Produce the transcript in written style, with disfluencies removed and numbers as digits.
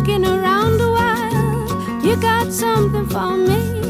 asking around a while. You got something for me?